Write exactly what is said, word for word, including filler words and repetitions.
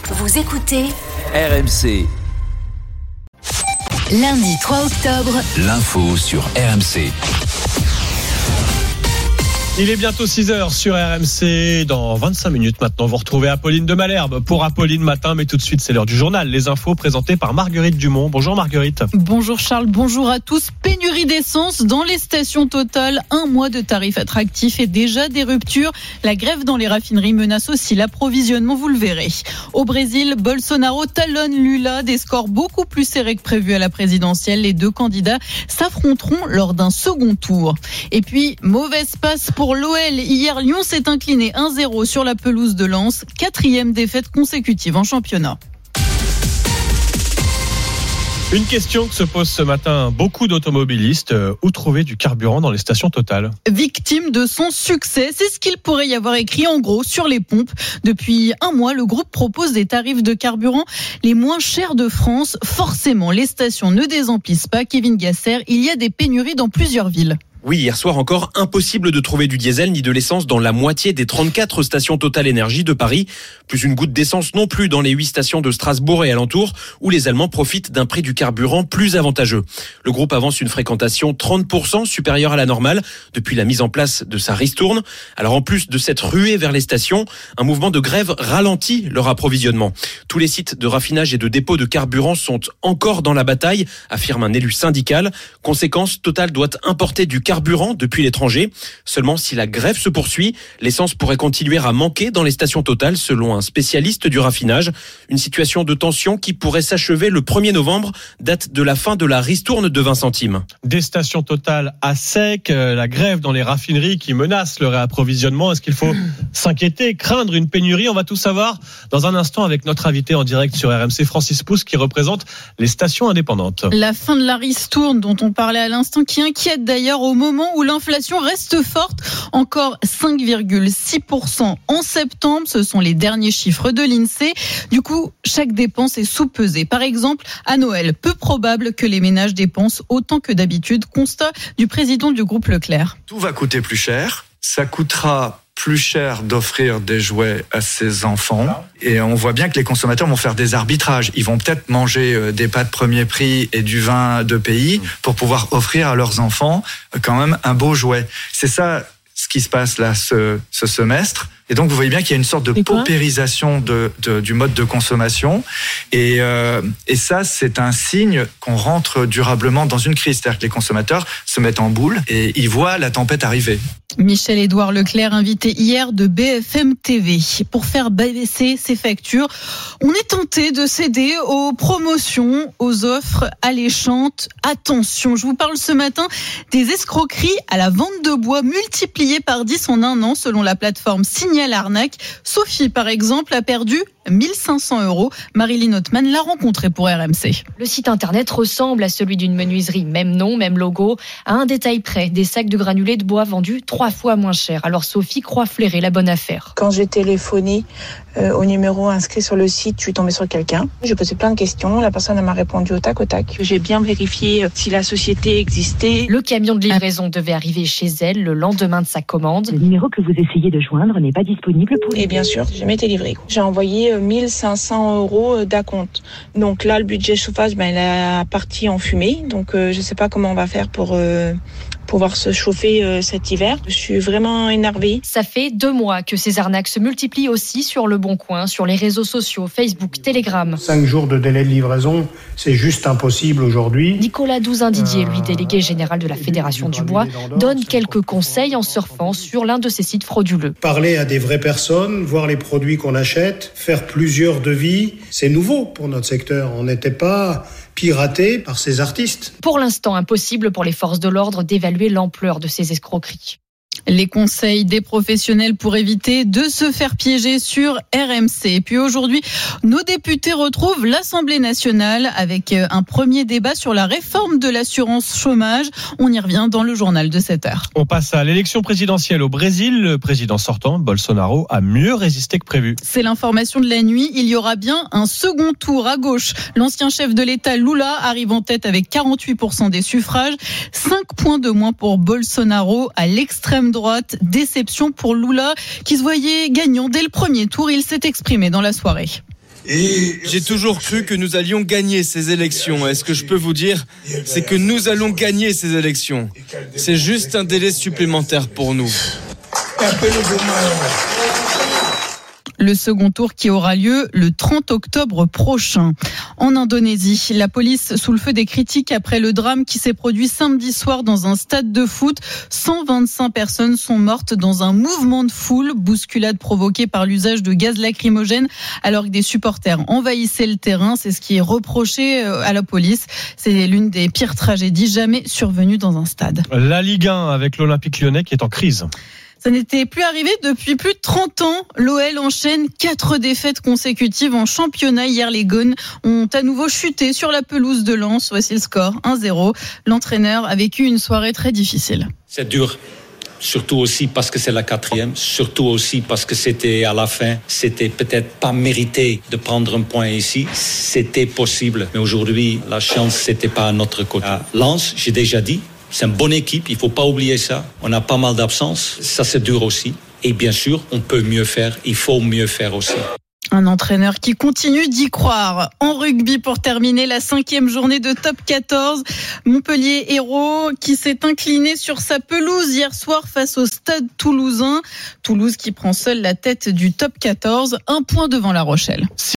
Vous écoutez R M C. Lundi trois octobre, L'info sur R M C. Il est bientôt six heures sur R M C. Dans vingt-cinq minutes maintenant, vous retrouvez Apolline de Malherbe pour Apolline Matin. Mais tout de suite, c'est l'heure du journal. Les infos présentées par Marguerite Dumont. Bonjour Marguerite. Bonjour Charles, bonjour à tous. Pénurie d'essence dans les stations Total. Un mois de tarifs attractifs et déjà des ruptures. La grève dans les raffineries menace aussi l'approvisionnement, vous le verrez. Au Brésil, Bolsonaro talonne Lula. Des scores beaucoup plus serrés que prévu à la présidentielle. Les deux candidats s'affronteront lors d'un second tour. Et puis, mauvaise passe pour Pour l'O L, hier, Lyon s'est incliné un zéro sur la pelouse de Lens. Quatrième défaite consécutive en championnat. Une question que se pose ce matin beaucoup d'automobilistes. Où trouver du carburant dans les stations Total ? Victime de son succès, c'est ce qu'il pourrait y avoir écrit en gros sur les pompes. Depuis un mois, le groupe propose des tarifs de carburant les moins chers de France. Forcément, les stations ne désemplissent pas. Kevin Gasser, il y a des pénuries dans plusieurs villes. Oui, hier soir encore, impossible de trouver du diesel ni de l'essence dans la moitié des trente-quatre stations Total Énergie de Paris. Plus une goutte d'essence non plus dans les huit stations de Strasbourg et alentours, où les Allemands profitent d'un prix du carburant plus avantageux. Le groupe avance une fréquentation trente pour cent supérieure à la normale depuis la mise en place de sa ristourne. Alors en plus de cette ruée vers les stations, un mouvement de grève ralentit leur approvisionnement. Tous les sites de raffinage et de dépôt de carburant sont encore dans la bataille, affirme un élu syndical. Conséquence, Total doit importer du carburant carburant depuis l'étranger. Seulement, si la grève se poursuit, l'essence pourrait continuer à manquer dans les stations Total, selon un spécialiste du raffinage. Une situation de tension qui pourrait s'achever le premier novembre, date de la fin de la ristourne de vingt centimes. Des stations Total à sec, la grève dans les raffineries qui menace le réapprovisionnement. Est-ce qu'il faut s'inquiéter, craindre une pénurie ? On va tout savoir dans un instant avec notre invité en direct sur R M C, Francis Pousse, qui représente les stations indépendantes. La fin de la ristourne dont on parlait à l'instant, qui inquiète d'ailleurs au moment où l'inflation reste forte, encore cinq virgule six pour cent en septembre, ce sont les derniers chiffres de l'INSEE. Du coup, chaque dépense est sous-pesée. Par exemple, à Noël, peu probable que les ménages dépensent autant que d'habitude. Constat du président du groupe Leclerc. Tout va coûter plus cher, ça coûtera plus cher d'offrir des jouets à ses enfants. Et on voit bien que les consommateurs vont faire des arbitrages. Ils vont peut-être manger des pâtes premier prix et du vin de pays pour pouvoir offrir à leurs enfants quand même un beau jouet. C'est ça ce qui se passe là ce, ce semestre. Et donc, vous voyez bien qu'il y a une sorte de paupérisation de, de, du mode de consommation. Et, euh, et ça, c'est un signe qu'on rentre durablement dans une crise. C'est-à-dire que les consommateurs se mettent en boule et ils voient la tempête arriver. Michel-Édouard Leclerc, invité hier de B F M T V. Pour faire baisser ses factures, on est tenté de céder aux promotions, aux offres alléchantes. Attention, je vous parle ce matin des escroqueries à la vente de bois multipliées par dix en un an selon la plateforme Signal Arnaque. Sophie, par exemple, a perdu mille cinq cents euros. Marilyn Ottman l'a rencontrée pour R M C. Le site internet ressemble à celui d'une menuiserie. Même nom, même logo. À un détail près, des sacs de granulés de bois vendus trois fois moins cher. Alors Sophie croit flairer la bonne affaire. Quand j'ai téléphoné euh, au numéro inscrit sur le site, je suis tombée sur quelqu'un. J'ai posé plein de questions. La personne m'a répondu au tac au tac. J'ai bien vérifié si la société existait. Le camion de livraison devait arriver chez elle le lendemain de sa commande. Le numéro que vous essayez de joindre n'est pas disponible pour... Et bien sûr, j'ai jamais été livré. J'ai envoyé mille cinq cents euros d'acompte. Donc là, le budget chauffage, ben, il a parti en fumée. Donc euh, je sais pas comment on va faire pour euh, pouvoir se chauffer euh, cet hiver. Je suis vraiment énervée. Ça fait deux mois que ces arnaques se multiplient aussi sur le Bon Coin, sur les réseaux sociaux, Facebook, Telegram. Cinq jours de délai de livraison, c'est juste impossible aujourd'hui. Nicolas Douzin-Didier, lui délégué général de la Fédération du Bois, donne quelques conseils en surfant sur l'un de ces sites frauduleux. Parler à des vraies personnes, voir les produits qu'on achète, faire plusieurs devis, c'est nouveau pour notre secteur. On n'était pas piraté par ces artistes. Pour l'instant, impossible pour les forces de l'ordre d'évaluer l'ampleur de ces escroqueries. Les conseils des professionnels pour éviter de se faire piéger sur R M C. Et puis aujourd'hui, nos députés retrouvent l'Assemblée nationale avec un premier débat sur la réforme de l'assurance chômage. On y revient dans le journal de sept heures. On passe à l'élection présidentielle au Brésil. Le président sortant, Bolsonaro, a mieux résisté que prévu. C'est l'information de la nuit. Il y aura bien un second tour à gauche. L'ancien chef de l'État, Lula, arrive en tête avec quarante-huit pour cent des suffrages. cinq points de moins pour Bolsonaro à l'extrême droite. Déception pour Lula qui se voyait gagnant dès le premier tour. Il s'est exprimé dans la soirée. J'ai toujours cru que nous allions gagner ces élections. Et ce que je peux vous dire, c'est que nous allons gagner ces élections. C'est juste un délai supplémentaire pour nous. Le second tour qui aura lieu le trente octobre prochain. En Indonésie, la police sous le feu des critiques après le drame qui s'est produit samedi soir dans un stade de foot. cent vingt-cinq personnes sont mortes dans un mouvement de foule, bousculade provoquée par l'usage de gaz lacrymogène alors que des supporters envahissaient le terrain. C'est ce qui est reproché à la police. C'est l'une des pires tragédies jamais survenues dans un stade. La Ligue un avec l'Olympique Lyonnais qui est en crise. Ça n'était plus arrivé depuis plus de trente ans. L'O L enchaîne quatre défaites consécutives en championnat. Hier, les Gones ont à nouveau chuté sur la pelouse de Lens. Voici le score, un zéro. L'entraîneur a vécu une soirée très difficile. C'est dur. Surtout aussi parce que c'est la quatrième, surtout aussi parce que c'était à la fin, c'était peut-être pas mérité de prendre un point ici, c'était possible, mais aujourd'hui la chance c'était pas à notre côté. À Lens, j'ai déjà dit, c'est une bonne équipe, il faut pas oublier ça, on a pas mal d'absences, ça c'est dur aussi, et bien sûr on peut mieux faire, il faut mieux faire aussi. Un entraîneur qui continue d'y croire. En rugby, pour terminer la cinquième journée de top quatorze, Montpellier Hérault qui s'est incliné sur sa pelouse hier soir face au Stade Toulousain. Toulouse qui prend seule la tête du top quatorze, un point devant La Rochelle.